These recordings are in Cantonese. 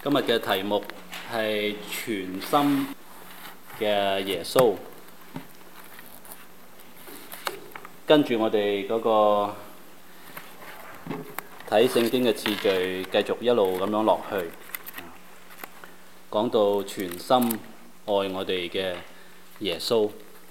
今日嘅題目係全心嘅耶穌。跟住我哋嗰個睇聖經嘅次序，繼續一路咁樣落去，講到全心愛我哋嘅耶穌。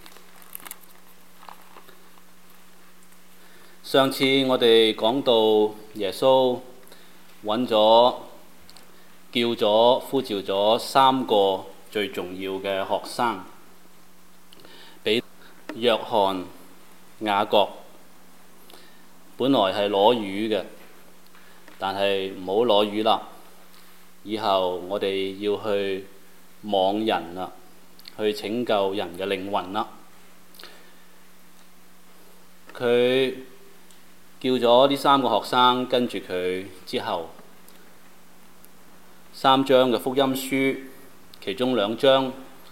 上次我哋講到耶穌揾咗、叫咗、呼召咗三個最重要嘅學生，俾約翰、雅各。本來係攞魚嘅，但係唔好攞魚啦。以後我哋要去網人啦，去拯救人嘅靈魂啦。佢叫咗呢三個學生跟住佢之後，3章嘅福音書，其中2章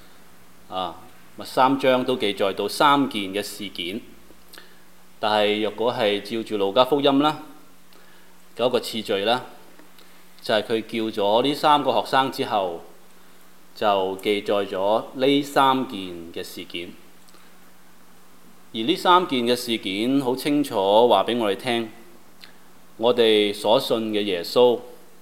3章都記載到3件嘅事件。但係若果係照住路加福音啦，嗰個次序啦，就係佢叫咗呢3個學生之後，就記載咗呢3件嘅事件。而呢3件嘅事件好清楚話俾我哋聽，我哋所信嘅耶穌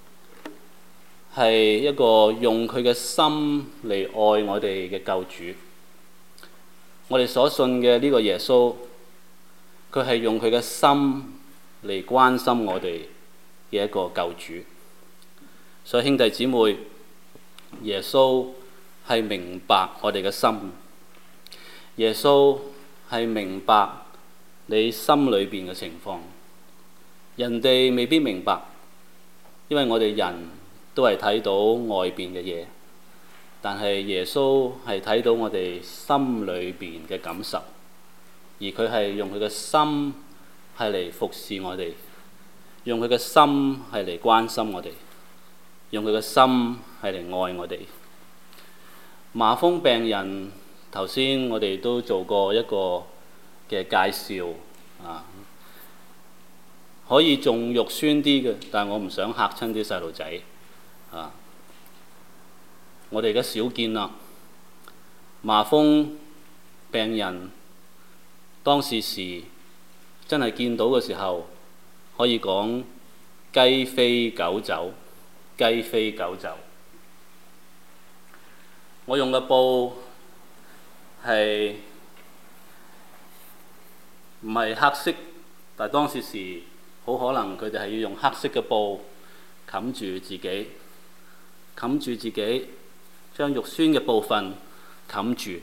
係一個用佢嘅心嚟愛我哋嘅救主。我哋所信嘅呢個耶穌，佢係用佢嘅心嚟關心我哋嘅一個救主。所以兄弟姊妹，耶穌係明白我哋嘅心，耶穌係明白你心裏邊嘅情況。人哋未必明白，因為我哋人都係睇到外邊嘅嘢，但係耶穌係睇到我哋心裏邊嘅感受。而佢係用佢嘅心係嚟服侍我哋，用佢嘅心係嚟關心我哋，用佢嘅心係嚟愛我哋。麻風病人頭先我哋都做過一個嘅介紹可以仲肉酸啲嘅，但係我唔想嚇親啲細路仔我哋而家少見啦，麻風病人。當時真係見到嘅時候，可以講雞飛狗走，雞飛狗走。我用嘅布係唔係黑色，但係當時好可能佢哋係要用黑色嘅布冚住自己，將肉酸嘅部分冚住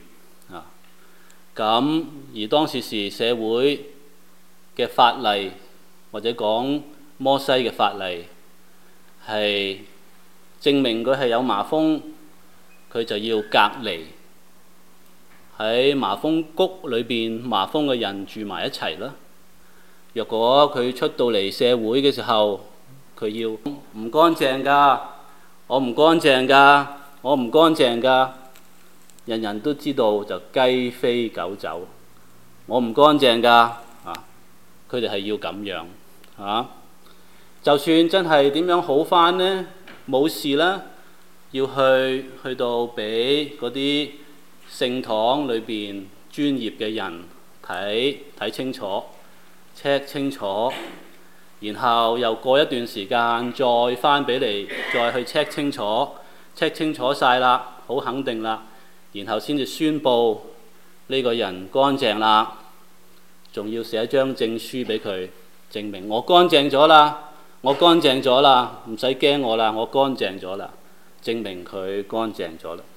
咁而當時社會嘅法例，或者講摩西嘅法例，係證明佢係有麻風，佢就要隔離喺麻風谷裏邊，麻風嘅人住埋一齊啦。若果佢出到嚟社會嘅時候，佢要唔乾淨㗎，我唔乾淨㗎，我唔乾淨㗎。人人都知道就雞飛狗走，我唔乾淨㗎佢哋係要咁樣就算真係點樣好返呢？冇事啦，要去到俾嗰啲聖堂裏邊專業嘅人睇清楚，check 清楚，然後又過一段時間再返俾你，再去 check 清楚晒啦，好肯定啦。然後先至宣佈呢個人乾淨啦，仲要寫張證書俾佢，證明我乾淨咗啦，唔使驚我啦，我乾淨咗啦，證明佢乾淨咗啦。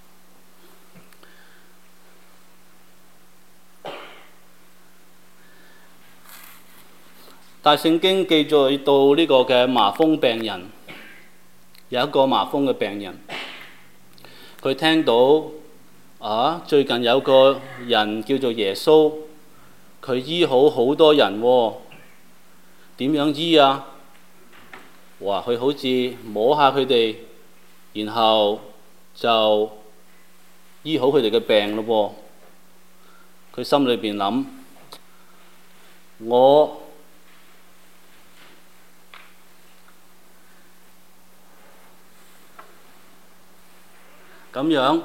但聖經記載到呢個嘅麻風病人，有一個麻風嘅病人，佢聽到最近有個人叫做耶穌，佢醫好好多人喎。點樣醫啊？佢好似摸下佢哋，然後就醫好佢哋嘅病咯喎。佢心裏邊諗，我樣，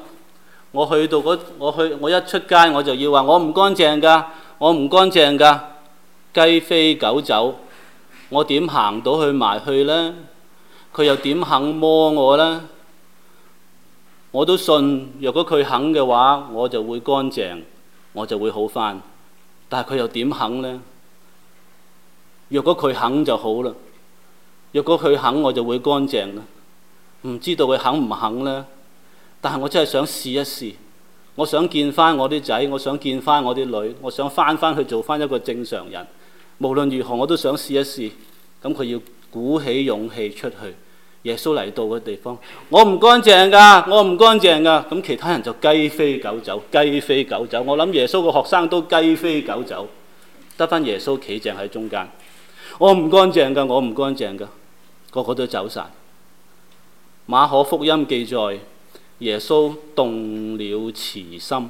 我一出街我就要話我唔乾淨㗎，我唔乾淨㗎，雞飛狗走，我點行到去埋去呢？佢又點肯摸我呢？我都信，若果佢肯嘅話，我就會乾淨，我就會好返。但係佢又點肯呢？若果佢肯就好啦，若果佢肯我就會乾淨啦。唔知道佢肯唔肯呢？但係我真係想試一試，我想見返我啲仔，我想見返我啲女，我想返去做返一個正常人。無論如何我都想試一試。咁佢要鼓起勇氣出去。耶穌嚟到嘅地方，我唔乾淨㗎，我唔乾淨㗎。咁其他人就雞飛狗走，雞飛狗走。我諗耶穌個學生都雞飛狗走，得返耶穌企正喺中間。我唔乾淨㗎，我唔乾淨㗎，個個都走晒。馬可福音記載，耶穌動了慈心，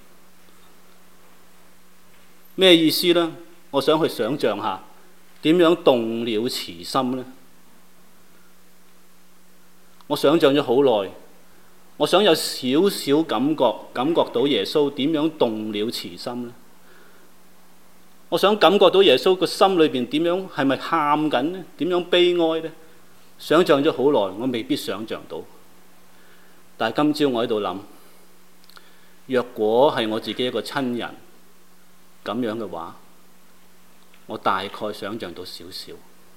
咩意思呢？我想去想像下，點樣動了慈心呢？我想像咗好耐，我想有少少感覺到耶穌點樣動了慈心呢？我想感覺到耶穌個心裏邊點樣，係咪喊緊呢？點樣悲哀呢？想像咗好耐，我未必想像到。但係今朝我喺度諗，若果係我自己一個親人咁樣嘅話，我大概想像到少少。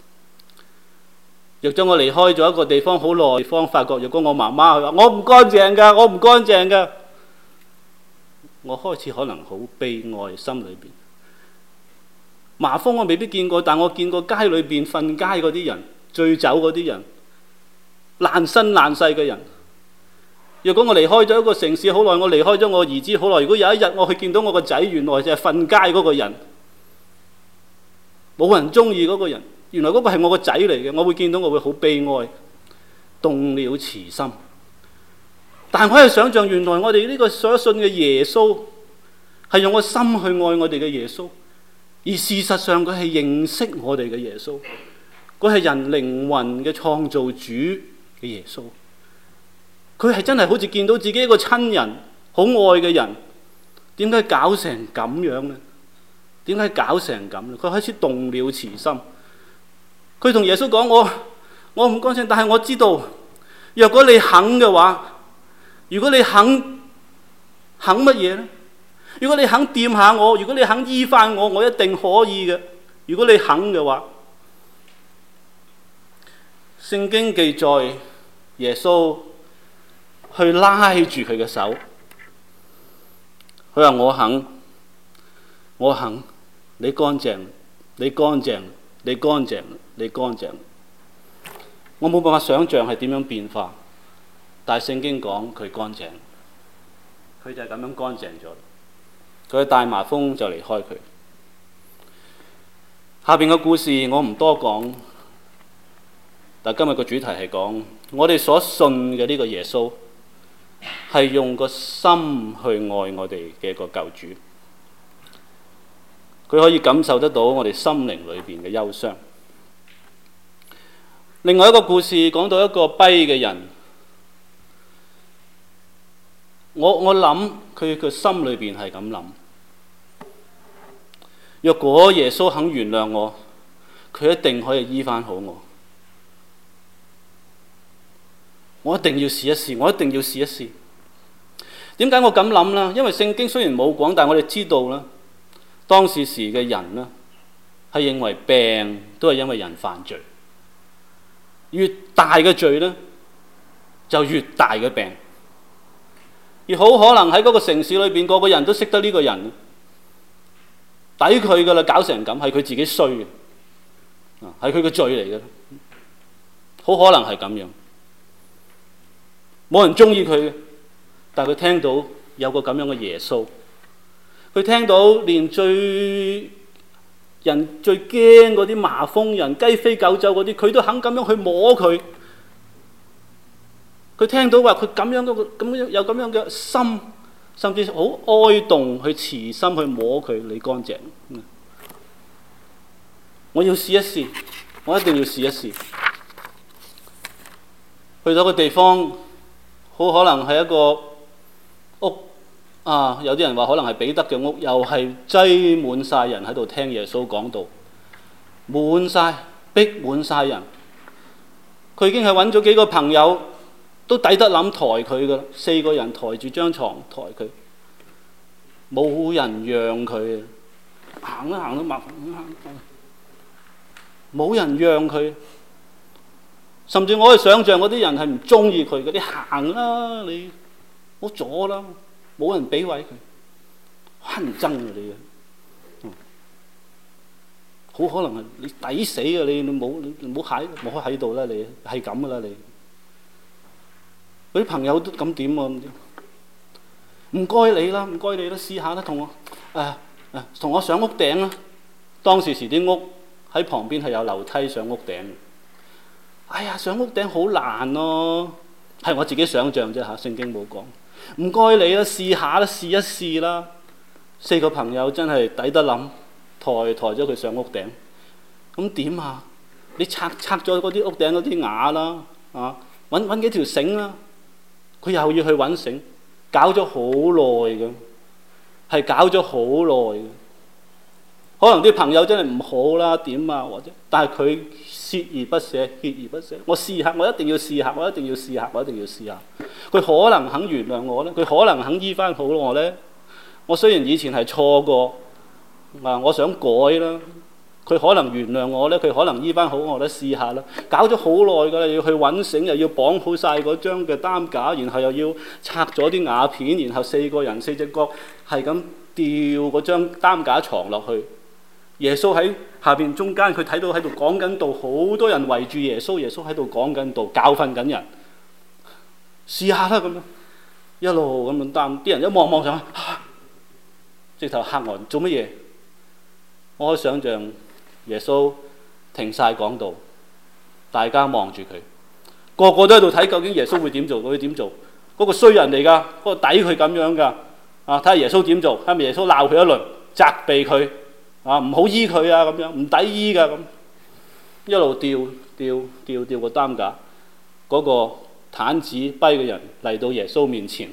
若咗我離開咗一個地方好耐，地方發覺，若果我媽媽佢話我唔乾淨㗎，我唔乾淨㗎，我開始可能好悲哀，心裏邊。麻風我未必見過，但我見過街裏邊瞓街嗰啲人，醉酒嗰啲人，爛身爛世嘅人。若果我離開咗一個城市好耐，我離開咗我兒子好耐，如果有一日我去見到我個仔，原來就係瞓街嗰個人，冇人中意嗰個人。原來嗰個係我個仔嚟嘅，我會見到我會好悲哀，動了慈心。但係我係想像，原來我哋呢個所信嘅耶穌係用個心去愛我哋嘅耶穌，而事實上佢係認識我哋嘅耶穌，佢係人靈魂嘅創造主嘅耶穌。佢係真係好似見到自己一個親人，好愛嘅人，點解搞成咁樣呢？點解搞成咁呢？佢開始動了慈心。佢同耶穌講：我唔乾淨，但係我知道，若果你肯嘅話，如果你肯乜嘢呢？如果你肯掂下我，如果你肯醫翻我，我一定可以嘅。如果你肯嘅話，聖經記載耶穌去拉住佢嘅手，佢話：我肯，你乾淨，你乾淨，你乾淨，你乾淨。我冇辦法想像係點樣變化，但係聖經講佢乾淨，佢就係咁樣乾淨咗。佢大麻風就離開佢。下邊嘅故事我唔多講，但今日個主題係講我哋所信嘅呢個耶穌係用個心去愛我哋嘅一個救主。佢可以感受得到我哋心靈裏邊嘅憂傷。另外一個故事講到一個跛嘅人，我諗佢個心裏邊係咁諗：若果耶穌肯原諒我，佢一定可以醫翻好我。我一定要試一試，我一定要試一試。點解我咁諗呢？因為聖經雖然冇講，但係我哋知道啦，當時嘅人呢係認為病都係因為人犯罪，越大嘅罪呢就越大嘅病。而好可能喺嗰個城市裏邊，個個人都識得呢個人，抵佢噶啦，搞成咁係佢自己衰嘅，係佢嘅罪嚟嘅，好可能係咁樣。冇人中意佢嘅，但係佢聽到有個咁樣嘅耶穌，佢聽到連人最驚嗰啲麻風人、雞飛狗走嗰啲，佢都肯咁樣去摸佢。佢聽到話佢咁樣有咁樣嘅心，甚至好哀慟去慈心去摸佢，你乾淨。我要試一試，我一定要試一試。去到個地方， 好可能係一個屋啊，有啲人話可能係彼得嘅屋，又係擠滿晒人喺度聽耶穌講道，滿晒，逼滿晒人。佢已經係揾咗幾個朋友，都抵得諗抬佢噶啦，4個人抬住張床抬佢，冇人讓佢，行都行都麻煩，冇人讓佢。甚至我可以想象嗰啲人係唔中意佢嘅，你行啦，你唔好阻啦，冇人俾位佢，乞人憎啊你啊！好可能係你抵死啊！你唔好喺度啦，你係咁噶啦你。嗰啲朋友都咁點啊？唔該你啦，唔該你啦，試下啦，同我上屋頂啦。當時啲屋喺旁邊係有樓梯上屋頂。哎呀，上屋頂好難咯，係我自己想象啫嚇，聖經冇講。唔該你啦，試下啦，試一試啦。4個朋友真係抵得諗，抬咗佢上屋頂。咁點啊？你拆咗嗰啲屋頂嗰啲瓦啦，揾幾條繩啦。佢又要去揾繩，搞咗好耐嘅，係搞咗好耐嘅。可能啲朋友真係唔好啦，點啊？或者，但係佢鍥而不捨，鍥而不捨。我試下，我一定要試下，我一定要試下，我一定要試下。佢可能肯原諒我咧，佢可能肯醫翻好我咧。我雖然以前係錯過，我想改啦。佢可能原諒我咧，佢可能醫翻好我咧，試下啦。搞咗好耐㗎啦，要去揾繩，又要綁好晒嗰張嘅擔架，然後又要拆咗啲瓦片，然後4個人4隻角係咁吊嗰張擔架床落去。耶穌喺下邊中間，佢睇到喺度講緊道，好多人圍住耶穌，耶穌喺度講緊道，教訓緊人。試下啦咁樣，一路咁樣擔，啲人一望上去，直頭嚇呆，做乜嘢？我可以想象耶穌停晒講道，大家望住佢，個個都喺度睇究竟耶穌會點做，佢會點做？嗰個衰人嚟㗎，嗰個抵佢咁樣㗎。睇下耶穌點做，係咪耶穌鬧佢一輪，責備佢？唔好醫佢啊！咁樣唔抵醫㗎咁，一路吊個擔架，嗰個癱子跛嘅人嚟到耶穌面前。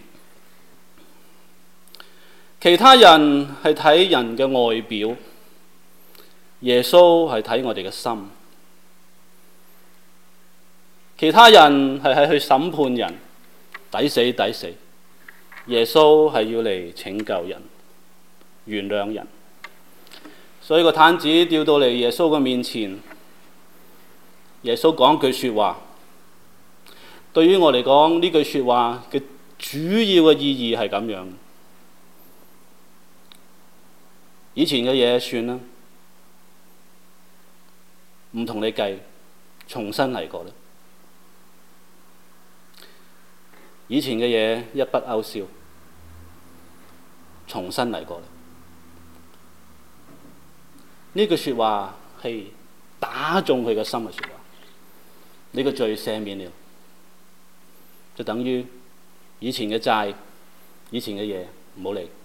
其他人係睇人嘅外表，耶穌係睇我哋嘅心。其他人係去審判人，抵死抵死。耶穌係要嚟拯救人、原諒人。所以個癱子掉到嚟耶穌嘅面前，耶穌講句説話。對於我嚟講，呢句説話嘅主要嘅意義係咁樣：以前嘅嘢算啦，唔同你計，重新嚟過啦。以前嘅嘢一筆勾銷，重新嚟過啦。呢句説話係打中佢嘅心嘅説話。你個罪赦免了，就等於以前嘅債、以前嘅嘢唔好理。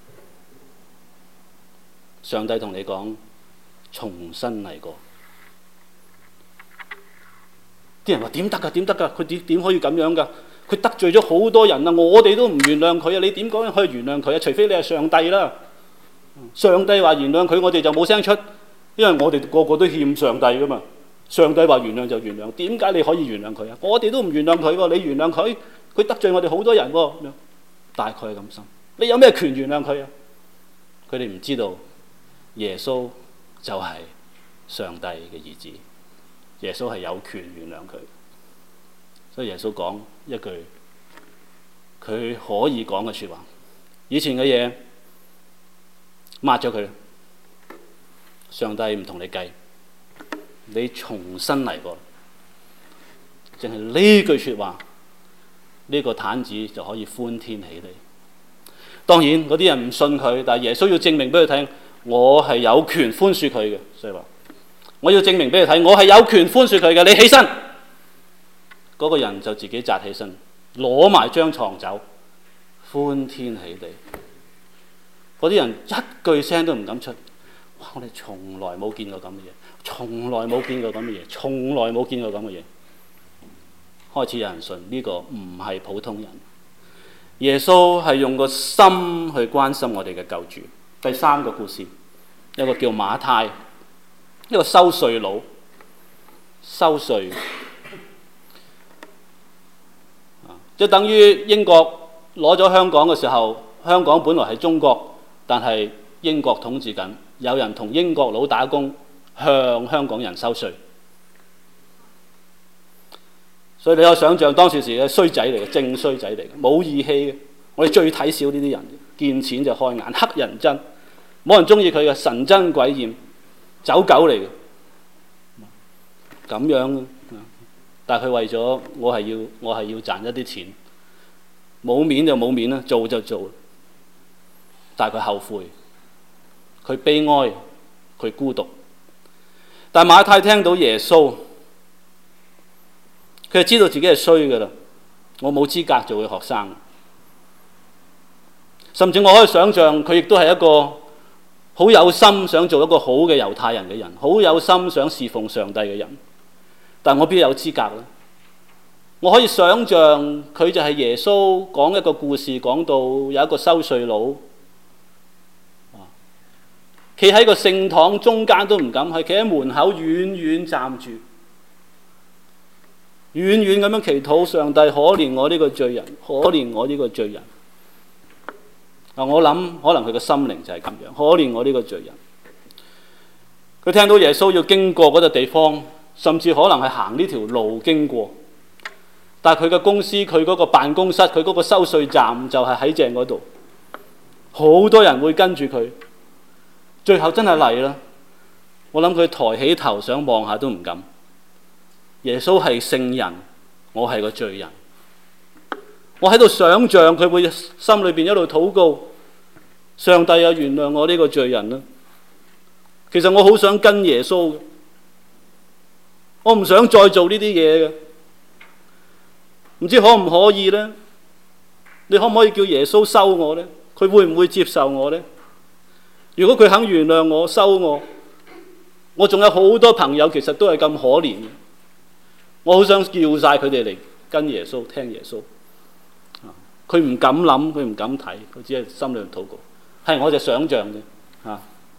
上帝同你講，重新嚟過。啲人話點得㗎？點得㗎？佢點可以咁樣㗎？佢得罪咗好多人啊！我哋都唔原諒佢啊！你點講可以原諒佢啊？除非你係上帝啦。上帝話原諒佢，我哋就冇聲出，因為我哋個個都欠上帝㗎嘛。上帝話原諒就原諒，點解你可以原諒佢啊？我哋都唔原諒佢喎，你原諒佢，佢得罪我哋好多人喎。咁樣大概係咁心。你有咩權原諒佢啊？佢哋唔知道耶穌就係上帝嘅兒子，耶穌係有權原諒佢。所以耶穌講一句佢可以講嘅説話：以前嘅嘢抹咗佢，上帝唔同你計，你重新嚟過。淨係呢句説話，呢個癱子就可以歡天喜地。當然嗰啲人唔信佢，但係耶穌要證明俾佢睇，我係有權寬恕佢嘅。所以話我要證明俾佢睇，我係有權寬恕佢嘅。你起身，嗰個人就自己紮起身，攞埋張床走，歡天喜地。嗰啲人一句聲都唔敢出。哇！我哋從來冇見過咁嘅嘢，從來冇見過咁嘅嘢，從來冇見過咁嘅嘢。 開始有人信呢個唔係普通人。耶穌係用個心去關心我哋嘅救主。第三個故事，一個叫馬太，一個收稅佬，收稅，即等於英國攞咗香港嘅時候，香港本來係中國，但係英國統治緊，有人同英國佬打工，向香港人收稅。所以你可想象當時嘅衰仔嚟嘅，正衰仔嚟嘅，冇義氣嘅。我哋最睇小呢啲人，見錢就開眼，黑人憎，冇人中意佢嘅，神憎鬼厭，走狗嚟嘅，咁樣。但係佢為咗我係要賺一啲錢，冇面就冇面啦，做就做。但係佢後悔，佢悲哀，佢孤獨。但係馬太聽到耶穌，佢就知道自己係衰㗎啦，我冇資格做佢學生。甚至我可以想像佢亦都係一個好有心想做一個好嘅猶太人嘅人，好有心想侍奉上帝嘅人。但我邊有資格呢？我可以想像佢就係耶穌講一個故事，講到有一個收稅佬，企喺個聖堂中間都唔敢，係企喺門口遠遠站住，遠遠咁樣祈禱上帝，可憐我呢個罪人，可憐我呢個罪人。我諗可能佢嘅心靈就係咁樣，可憐我呢個罪人。佢聽到耶穌要經過嗰個地方，甚至可能係行呢條路經過，但係佢嘅公司，佢嗰個辦公室，佢嗰個收稅站就係喺正嗰度，好多人會跟住佢。最後真係嚟啦，我諗佢抬起頭想望下都唔敢。耶穌係聖人，我係個罪人。我喺度想像佢會心裏邊一路禱告，上帝啊，原諒我呢個罪人啦。其實我好想跟耶穌，我唔想再做呢啲嘢嘅。唔知可唔可以呢？你可唔可以叫耶穌收我呢？佢會唔會接受我呢？如果佢肯原諒我、收我，我仲有好多朋友其實都係咁可憐嘅。我好想叫晒佢哋嚟跟耶穌、聽耶穌。佢唔敢諗，佢唔敢睇，佢只係心裏禱告。係我就想像啫嚇。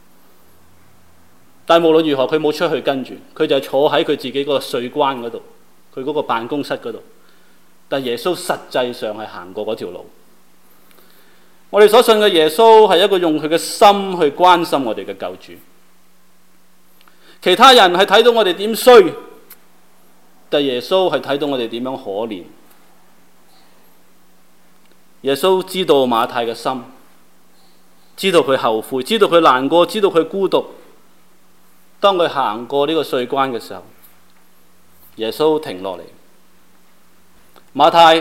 但係無論如何，佢冇出去跟住，佢就係坐喺佢自己嗰個稅關嗰度，佢嗰個辦公室嗰度。但係耶穌實際上係行過嗰條路。我哋所信嘅耶穌係一個用佢嘅心去關心我哋嘅救主。其他人係睇到我哋點衰，但係耶穌係睇到我哋點樣可憐。耶穌知道馬太嘅心，知道佢後悔，知道佢難過，知道佢孤獨。當佢行過呢個稅關嘅時候，耶穌停落嚟，馬太，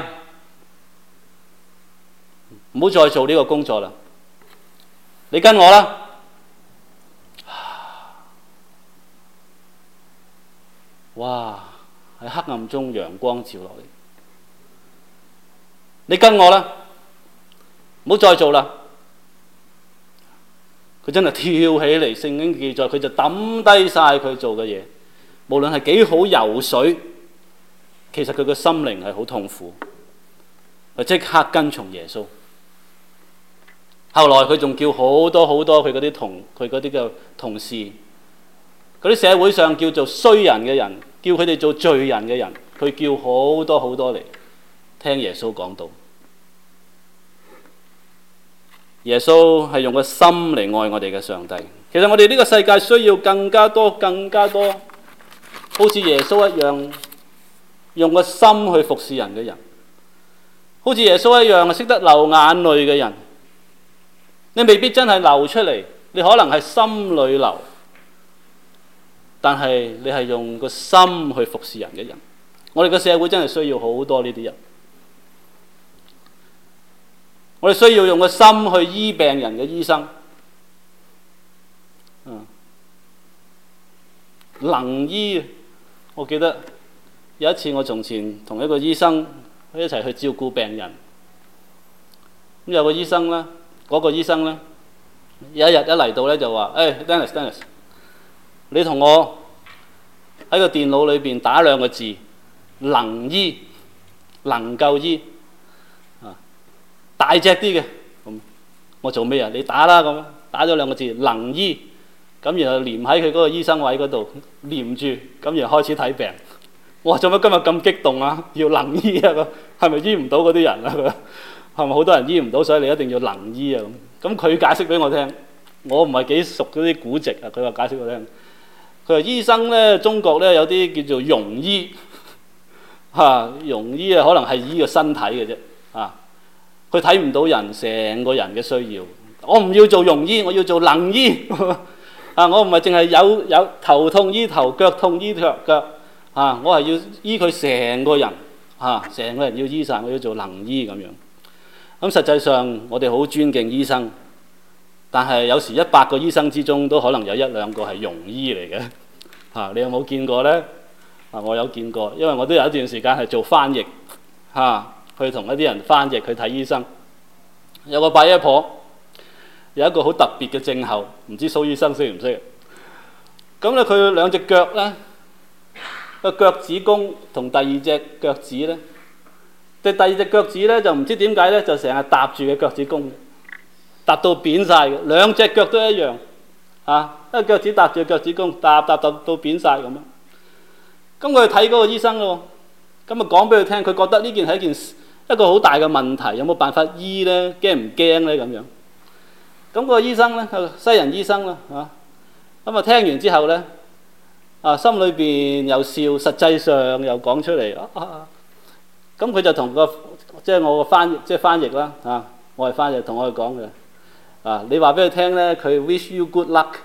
唔好再做呢個工作啦，你跟我啦。哇！喺黑暗中陽光照落嚟，你跟我啦。唔好再做啦！佢真係跳起嚟，聖經記載佢就抌低晒佢做嘅嘢，無論係幾好游水，其實佢嘅心靈係好痛苦，佢即刻跟從耶穌。後來佢仲叫好多好多佢嗰啲嘅同事，嗰啲社會上叫做衰人嘅人，叫佢哋做罪人嘅人，佢叫好多好多嚟聽耶穌講道。耶穌係用個心嚟愛我哋嘅上帝。其實我哋呢個世界需要更加多，好似耶穌一樣，用個心去服侍人嘅人，好似耶穌一樣識得流眼淚嘅人。你未必真係流出嚟，你可能係心裏流，但係你係用個心去服侍人嘅人。我哋個社會真係需要好多呢啲人。我哋需要用個心去醫病人嘅醫生，能醫。我記得有一次我從前同一個醫生一齊去照顧病人，咁有個醫生咧，嗰個醫生咧，有一日一嚟到咧就話：Dennis， 你同我喺個電腦裏邊打兩個字，能醫。 能夠醫大隻啲嘅，咁我做咩啊？你打啦咁，打咗2個字能醫，咁然後黏喺佢嗰個醫生位嗰度黏住，咁然後開始睇病。我話做乜今日咁激動啊？要能醫啊？係咪醫唔到嗰啲人啊？係咪好多人醫唔到，所以你一定要能醫啊？咁佢解釋俾我聽，我唔係幾熟嗰啲古籍啊。佢話解釋俾我聽，佢話醫生呢，中國呢有啲叫做庸醫庸醫啊，可能係醫個身體嘅啫佢睇唔到人成個人嘅需要。我唔要做庸醫，我要做能醫我唔係淨係有頭痛醫頭，腳痛醫腳我係要醫佢成個人成個人要醫晒，我要做能醫咁樣。咁實際上我哋好尊敬醫生，但係有時100個醫生之中都可能有1、2個係庸醫嚟嘅你有冇見過呢？我有見過，因為我都有一段時間係做翻譯去同一啲人翻譯去睇醫生。有個伯爺婆有一個好特別嘅症候，唔知蘇醫生識唔識？咁咧佢2隻腳咧，個腳趾公同第2隻腳趾咧，第2隻腳趾咧就唔知點解咧，就成日搭住嘅腳趾公，搭到扁晒嘅，2隻腳都一樣一個腳趾搭住腳趾公，搭到扁晒咁樣。咁佢去睇嗰個醫生咯，咁啊講俾佢聽，佢覺得呢件係一個好大嘅問題，有冇辦法醫呢？驚唔驚呢？咁樣。咁個醫生呢，西人醫生啦咁啊聽完之後呢，心裏邊又笑，實際上又講出嚟咁佢就同即係我個翻譯啦我係翻譯，同我哋講嘅你話俾佢聽呢，佢 wish you good luck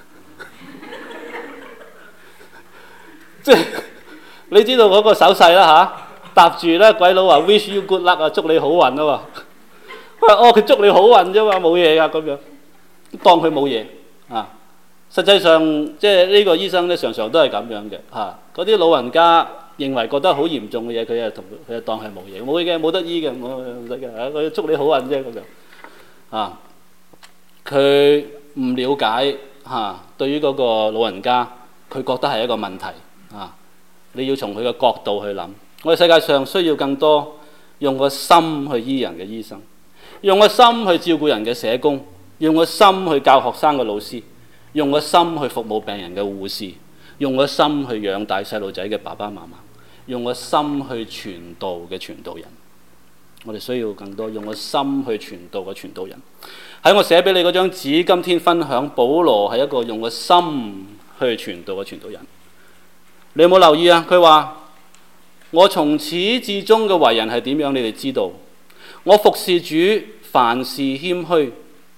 即係你知道嗰個手勢啦搭住咧，鬼佬話 wish you good luck 祝你好運嘛。佢祝你好運啫嘛，冇嘢噶咁樣，當佢冇嘢實際上即係呢個醫生咧，常常都係咁樣嘅嗰啲老人家認為覺得好嚴重嘅嘢，佢就當係冇嘢，冇嘢嘅，冇得醫嘅，冇得嘅佢祝你好運啫咁樣佢唔了解對於嗰個老人家，佢覺得係一個問題你要從佢嘅角度去諗。我哋世界上需要更多用個心去醫人嘅醫生，用個心去照顧人嘅社工，用個心去教學生嘅老師，用個心去服務病人嘅護士，用個心去養大細路仔嘅爸爸媽媽，用個心去傳道嘅傳道人。我哋需要更多用個心去傳道嘅傳道人。喺我寫俾你嗰張紙，今天分享保羅係一個用個心去傳道嘅傳道人。你有冇留意啊？佢話我從始至終嘅為人係點樣？你哋知道。我服侍主，凡事謙虛，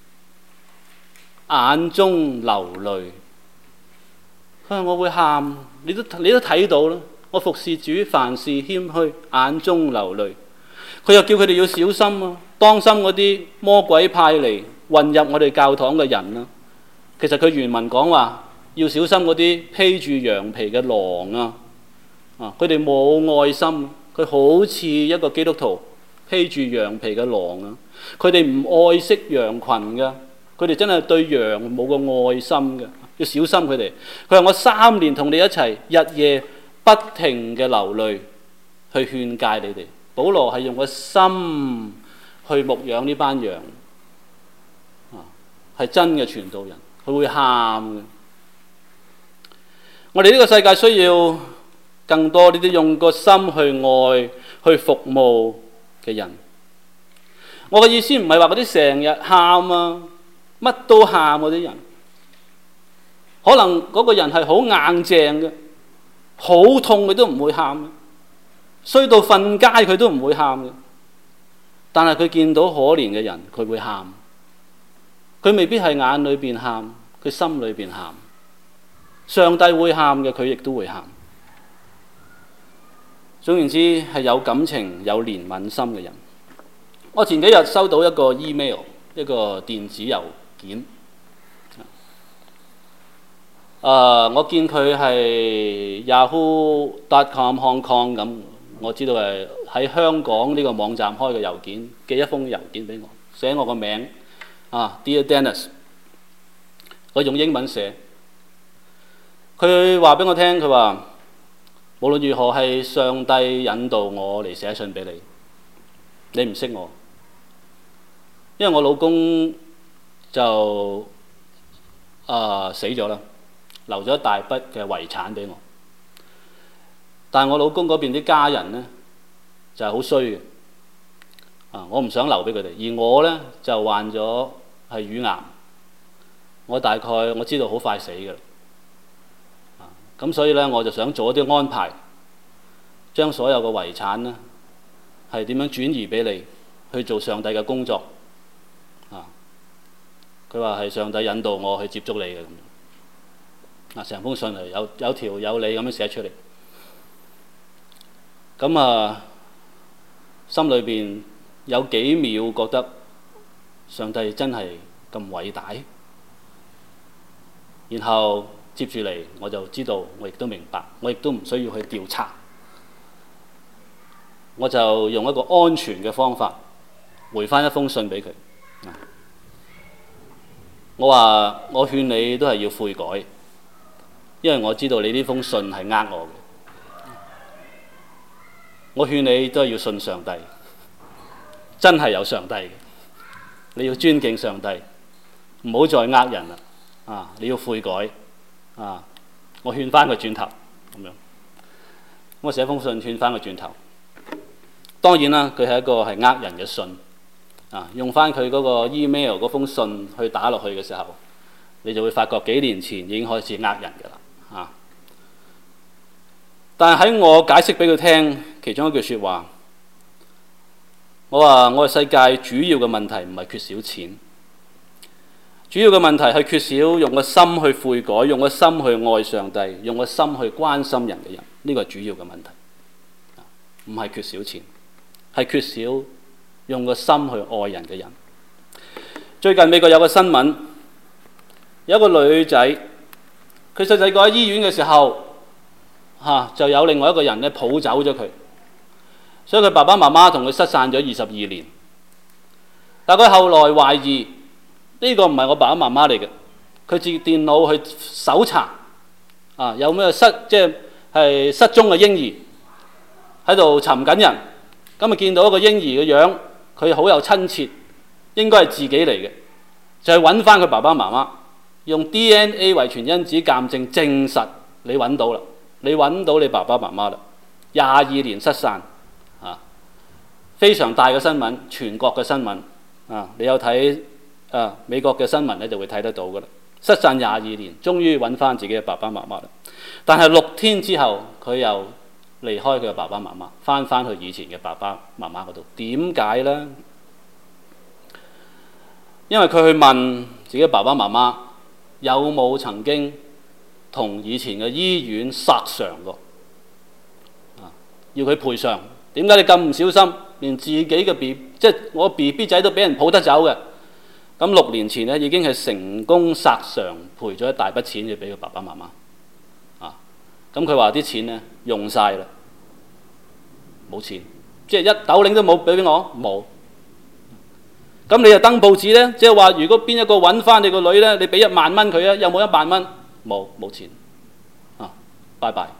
眼中流淚。佢話我會喊，你都睇到啦。我服侍主，凡事謙虛，眼中流淚。佢又叫佢哋要小心當心嗰啲魔鬼派嚟混入我哋教堂嘅人其實佢原文講話要小心嗰啲披住羊皮嘅狼佢哋冇愛心，佢好似一個基督徒披住羊皮嘅狼佢哋唔愛惜羊群嘅，佢哋真係對羊冇個愛心嘅，要小心佢哋。佢話我3年同你一齊，日夜不停嘅流淚去勸誡你哋。保羅係用個心去牧養呢班羊係真嘅傳道人，佢會喊嘅。我哋呢個世界需要更多呢啲用個心去愛、去服務嘅人。我嘅意思唔係話嗰啲成日喊乜都喊嗰啲人，可能嗰個人係好硬淨嘅，好痛佢都唔會喊嘅，衰到瞓街佢都唔會喊嘅。但係佢見到可憐嘅人，佢會喊。佢未必係眼裏邊喊，佢心裏邊喊。上帝會喊嘅，佢亦都會喊。總言之，係有感情、有憐憫心嘅人。我前幾日收到一個 email， 一個電子郵件。我見佢係 Yahoo.com Hong Kong 咁，我知道係喺香港呢個網站開嘅郵件，寄一封郵件俾我，寫我個名Dear Dennis， 我用英文寫。佢話俾我聽，佢話無論如何係上帝引導我嚟寫信俾你。你唔識我，因為我老公就死咗啦，留咗一大筆嘅遺產俾我。但係我老公嗰邊啲家人呢，就係好衰嘅，我唔想留俾佢哋。而我呢，就患咗係乳癌，我大概我知道好快死㗎啦。咁所以呢，我就想做一啲安排，將所有嘅遺產呢，係點樣轉移俾你去做上帝嘅工作。佢話係上帝引導我去接觸你嘅咁。成封信係有條有理咁樣寫出嚟。咁心裏邊有幾秒覺得上帝真係咁偉大。然後接住嚟我就知道，我亦都明白，我亦都唔需要去調查。我就用一個安全嘅方法回返一封信俾佢。我話我勸你都係要悔改，因為我知道你呢封信係呃我嘅。我勸你都係要信上帝，真係有上帝嘅。你要尊敬上帝，唔好再呃人啦。你要悔改。我勸返佢轉頭咁樣。我寫封信勸返佢轉頭。當然啦，佢係一個係呃人嘅信。用返佢嗰個 email 嗰封信去打落去嘅時候，你就會發覺幾年前已經開始呃人㗎啦。但係喺我解釋俾佢聽其中一句説話，我話我哋世界主要嘅問題唔係缺少錢，主要嘅問題係缺少用個心去悔改，用個心去愛上帝，用個心去關心人嘅人。呢個係主要嘅問題，唔係缺少錢，係缺少用個心去愛人嘅人。最近美國有個新聞，有一個女仔，佢細細個喺醫院嘅時候，就有另外一個人咧抱走咗佢，所以佢爸爸媽媽同佢失散咗22年。但佢後來懷疑呢個唔係我爸爸媽媽嚟嘅，佢自電腦去搜查，有咩失蹤嘅嬰兒喺度尋緊人，咁見到一個嬰兒嘅樣，佢好有親切，應該係自己嚟嘅，就去揾翻佢爸爸媽媽，用 DNA 遺傳因子鑑證證實你揾到啦，你揾到你爸爸媽媽啦。22年失散，非常大嘅新聞，全國嘅新聞，你有睇美國嘅新聞咧就會睇得到噶啦。失散22年，終於揾翻自己嘅爸爸媽媽啦。但係6天之後，佢又離開佢嘅爸爸媽媽，翻去以前嘅爸爸媽媽嗰度。點解呢？因為佢去問自己爸爸媽媽有冇曾經同以前嘅醫院索償過，要佢賠償。點解你咁唔小心，連自己嘅即係我 BB 仔都俾人抱得走嘅？咁6年前呢，已經係成功索償賠咗一大筆錢要俾佢爸爸媽媽。咁佢話啲錢呢用晒啦，冇錢，即係一斗零都冇俾我，冇。咁你就登報紙呢，即係話如果邊一個揾翻你個女呢，你俾1萬蚊佢啊，有冇1萬蚊？冇錢。拜拜。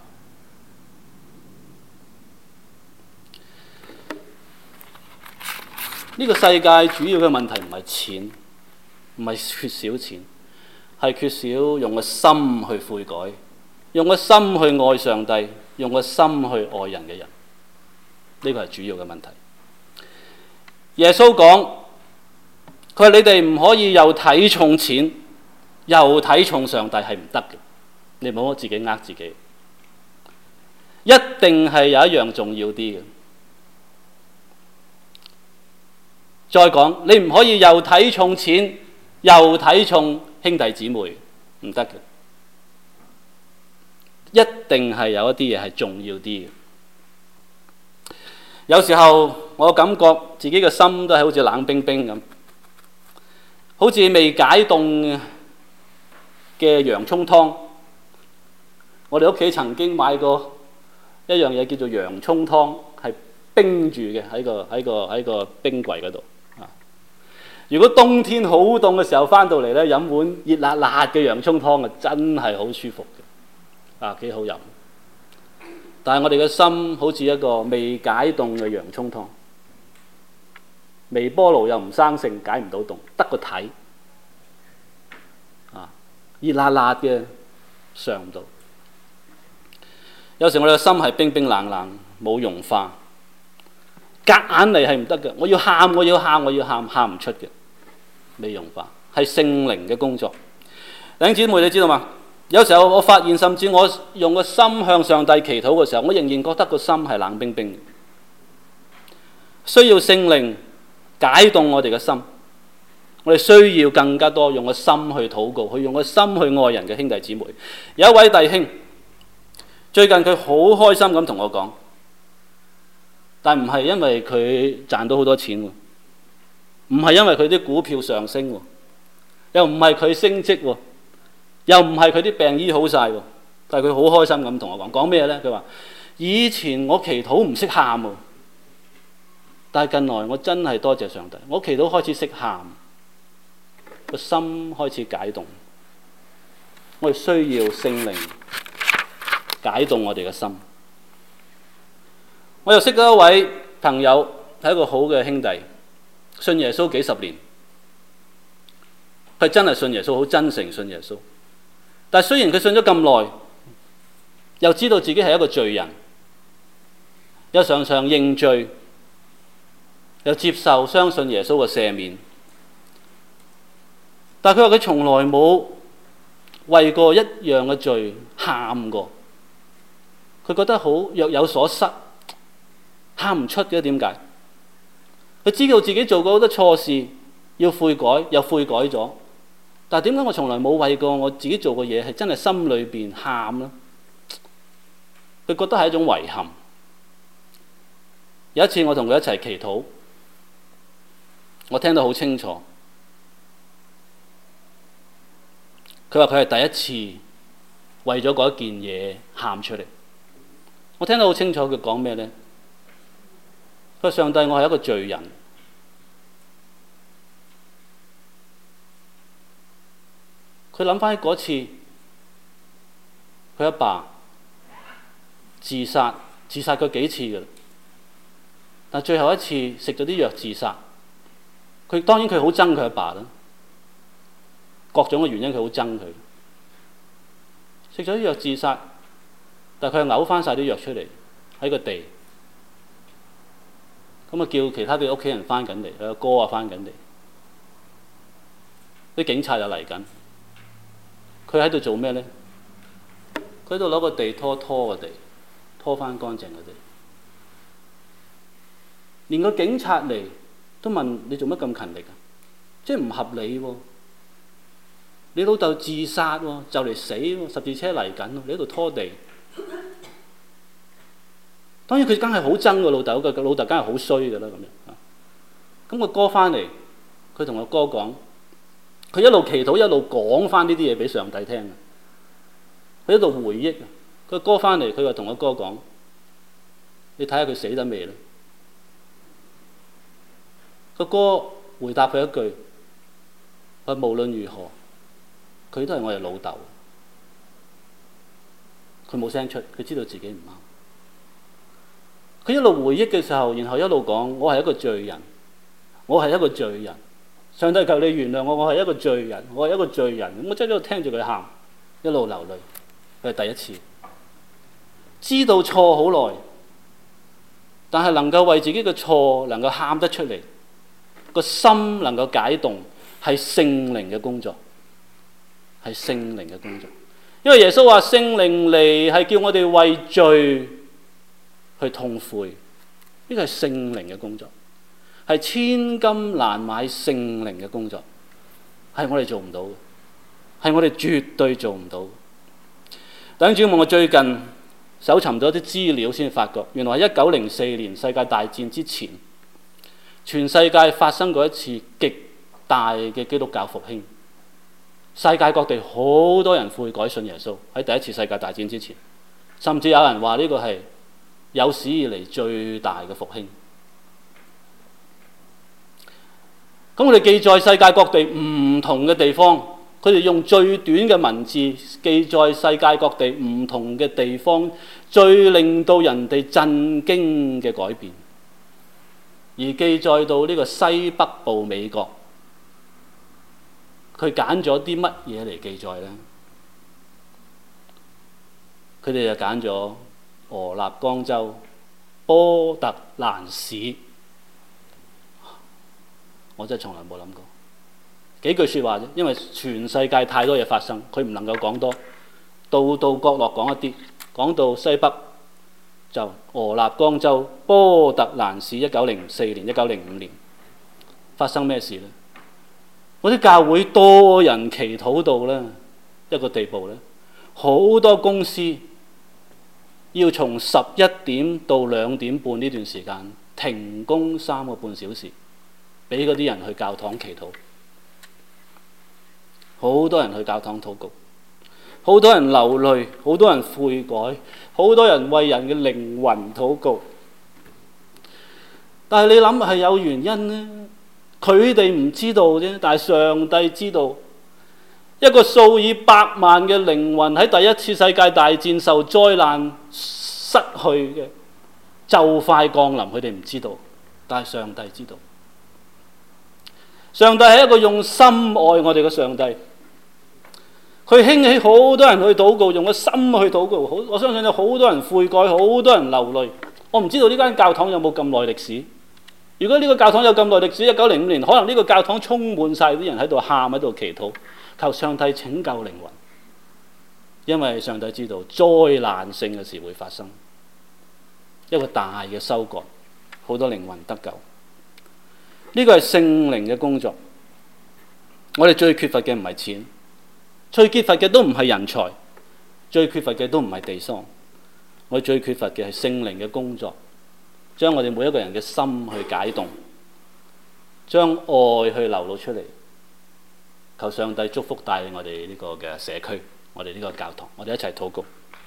呢個世界主要嘅問題唔係錢，唔係缺少錢，係缺少用個心去悔改，用個心去愛上帝，用個心去愛人嘅人。呢個係主要嘅問題。耶穌講，佢話你哋唔可以又睇重錢，又睇重上帝，係唔得嘅。你唔好自己呃自己，一定係有一樣重要啲嘅。再講，你唔可以又睇重錢，又睇重兄弟姊妹，唔得嘅。一定係有一啲嘢係重要啲嘅。有時候我感覺自己嘅心都係好似冷冰冰咁，好似未解凍嘅洋葱湯。我哋屋企曾經買過一樣嘢叫做洋葱湯，係冰住嘅，喺個冰櫃嗰度。如果冬天好凍嘅時候翻到嚟咧，飲碗熱辣辣嘅洋葱湯啊，真係好舒服嘅，幾好飲。 但係我哋嘅心好似一個未解凍嘅洋葱湯，微波爐又唔生性，解唔到凍，得個睇熱辣辣嘅上唔到。有時我哋嘅心係冰冰冷冷，冇融化，夾硬嚟係唔得嘅。我要喊，喊唔出嘅，未融化，係聖靈嘅工作。弟兄姊妹，你知道嗎？有時候我發現，甚至我用個心向上帝祈禱嘅時候，我仍然覺得個心係冷冰冰嘅，需要聖靈解凍我哋嘅心。我哋需要更加多用個心去禱告，去用個心去愛人嘅兄弟姊妹。有一位弟兄最近佢好開心咁同我講，但唔係因為佢賺到好多錢喎，唔係因為佢啲股票上升喎，又唔係佢升職喎，又唔係佢啲病醫好晒喎，但係佢好開心咁同我講咩呢？佢話以前我祈禱唔識喊喎，但係近來我真係多謝上帝，我祈禱開始識喊，個心開始解凍。我哋需要聖靈解凍我哋嘅心。我又識咗一位朋友，係一個好嘅兄弟，信耶穌幾十年，佢真係信耶穌，好真誠信耶穌。但係雖然佢信咗咁耐，又知道自己係一個罪人，又常常認罪，又接受相信耶穌嘅赦免，但係佢話佢從來冇為過一樣嘅罪喊過。佢覺得好若有所失，喊唔出嘅。點解？佢知道自己做過好多錯事，要悔改，又悔改咗。但係點解我從來冇為過我自己做過嘢係真係心裏邊喊呢？佢覺得係一種遺憾。有一次我同佢一齊祈禱，我聽得好清楚。佢話佢係第一次為咗嗰一件嘢喊出嚟。我聽得好清楚，佢講咩呢？佢話上帝，我係一個罪人。佢諗翻起嗰次，佢阿爸自殺過幾次㗎，但最後一次食咗啲藥自殺。當然佢好憎佢阿爸啦，各種嘅原因佢好憎佢。食咗啲藥自殺，但係佢又嘔翻晒啲藥出嚟喺個地。咁啊叫其他嘅屋企人翻緊嚟，佢阿哥啊翻緊嚟，啲警察又嚟緊。佢喺度做咩呢？佢喺度攞個地拖個地，拖翻乾淨個地。連個警察嚟都問你做乜咁勤力啊？即係唔合理喎！你老豆自殺喎，就嚟死喎，十字車嚟緊，你喺度拖地。當然佢梗係好憎個老豆，個老豆梗係好衰㗎啦咁樣。咁個哥翻嚟，佢同個哥講。佢一路祈禱，一路講翻呢啲嘢俾上帝聽。佢一路回憶。佢哥翻嚟，佢話同個哥講：你睇下佢死得未咧？個哥回答佢一句：佢無論如何，佢都係我哋老豆。佢冇聲出，佢知道自己唔啱。佢一路回憶嘅時候，然後一路講：我係一個罪人，我係一個罪人。上帝求你原諒我，我係一個罪人，我係一個罪人。我真係喺度聽住佢喊，一路流淚。佢係第一次知道錯好耐，但係能夠為自己嘅錯能夠喊得出嚟，個心能夠解凍，係聖靈嘅工作，係聖靈嘅工作。因為耶穌話聖靈嚟係叫我哋為罪去痛悔，呢個係聖靈嘅工作。係千金難買聖靈嘅工作，係我哋做唔到嘅，係我哋絕對做唔到。弟兄姊妹，我最近搜尋咗啲資料先發覺，原來喺1904年世界大戰之前，全世界發生過一次極大嘅基督教復興，世界各地好多人悔改信耶穌。喺第一次世界大戰之前，甚至有人話呢個係有史以嚟最大嘅復興。咁我哋記載世界各地唔同嘅地方佢哋用最短嘅文字記載世界各地唔同嘅地方最令到人哋震驚嘅改變，而記載到呢個西北部美國，佢揀咗啲乜嘢嚟記載呢？佢哋就揀咗俄勒岡州波特蘭市。我真係從來冇諗過幾句説話啫，因為全世界太多嘢發生，佢唔能夠講多，到角落講一啲，講到西北就俄勒岡州波特蘭市1904年、1905年發生咩事呢？嗰啲教會多人祈禱到呢一個地步呢，好多公司要從11點到2點半呢段時間停工3個半小時，俾嗰啲人去教堂祈禱。好多人去教堂禱告，好多人流淚，好多人悔改，好多人為人嘅靈魂禱告。但係你諗係有原因呢？佢哋唔知道啫，但係上帝知道。一個數以百萬嘅靈魂喺第一次世界大戰受災難失去嘅，就快降臨，佢哋唔知道，但係上帝知道。上帝係一個用心愛我哋嘅上帝，佢興起好多人去禱告，用個心去禱告。我相信有好多人悔改，好多人流淚。我唔知道呢間教堂有冇咁耐歷史。如果呢個教堂有咁耐歷史，1905年，可能呢個教堂充滿晒啲人喺度喊，喺度祈禱，求上帝拯救靈魂。因為上帝知道災難性嘅事會發生，一個大嘅收割，好多靈魂得救。呢個係聖靈嘅工作。我哋最缺乏嘅唔係錢，最缺乏嘅都唔係人才，最缺乏嘅都唔係地方。我哋最缺乏嘅係聖靈嘅工作，將我哋每一個人嘅心去解凍，將愛去流露出嚟。求上帝祝福帶領我哋呢個嘅社區，我哋呢個教堂，我哋一齊禱告。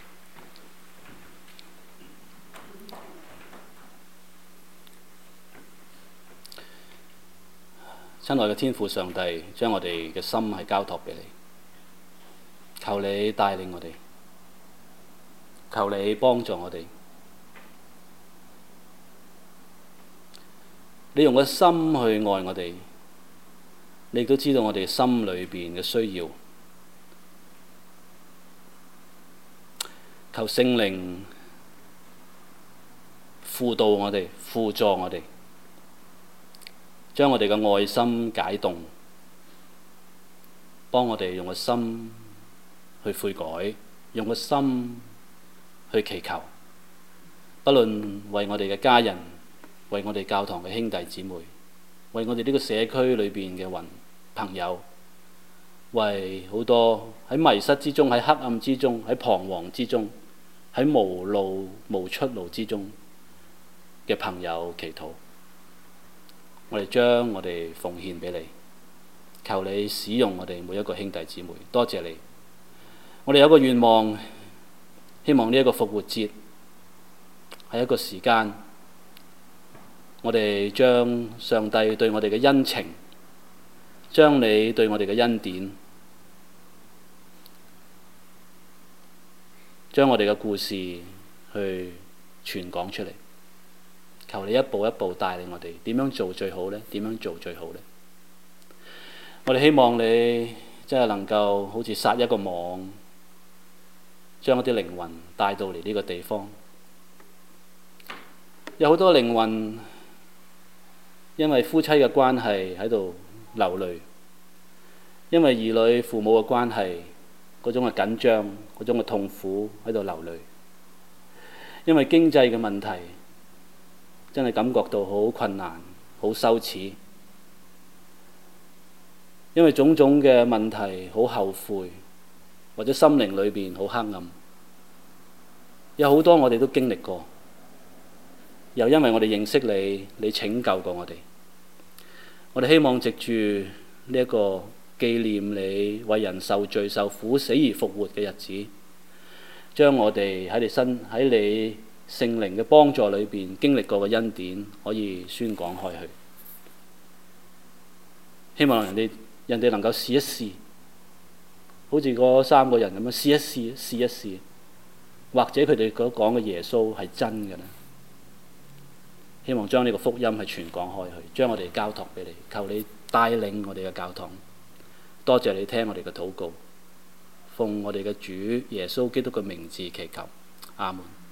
親愛嘅天父上帝，將我哋嘅心係交託俾你，求你帶領我哋，求你幫助我哋。你用個心去愛我哋，你亦都知道我哋心裏邊嘅需要。求聖靈輔導我哋，輔助我哋，將我哋嘅愛心解凍，幫我哋用個心去悔改，用個心去祈求，不論為我哋嘅家人，為我哋教堂嘅兄弟姊妹，為我哋呢個社區裏邊嘅朋友，為好多喺迷失之中、喺黑暗之中、喺彷徨之中、喺無路無出路之中嘅朋友祈禱。我哋將我哋奉獻俾你，求你使用我哋每一個兄弟姊妹。多謝你。我哋有個願望，希望呢一個復活節係一個時間，我哋將上帝對我哋嘅恩情，將你對我哋嘅恩典，將我哋嘅故事去傳講出嚟。求你一步一步帶領我哋點樣做最好呢？點樣做最好呢？我哋希望你真係能夠好似撒一個網，將一啲靈魂帶到嚟呢個地方。有好多靈魂因為夫妻嘅關係喺度流淚，因為兒女父母嘅關係嗰種嘅緊張，嗰種嘅痛苦喺度流淚，因為經濟嘅問題真係感覺到好困難，好羞恥，因為種種嘅問題好後悔，或者心靈裏邊好黑暗。有好多我哋都經歷過，又因為我哋認識你，你拯救過我哋。我哋希望藉住呢一個紀念你為人受罪受苦死而復活嘅日子，將我哋喺你聖靈嘅幫助裏邊經歷過嘅恩典可以宣講開去。希望人哋能夠試一試， 好似嗰三個人咁樣試一試，試一試，或者佢哋所講嘅耶穌係真嘅呢？希望將呢個福音係傳講開去，將我哋交託俾你，求你帶領我哋嘅教堂。多謝你聽我哋嘅禱告，奉我哋嘅主耶穌基督嘅名字祈求，阿門。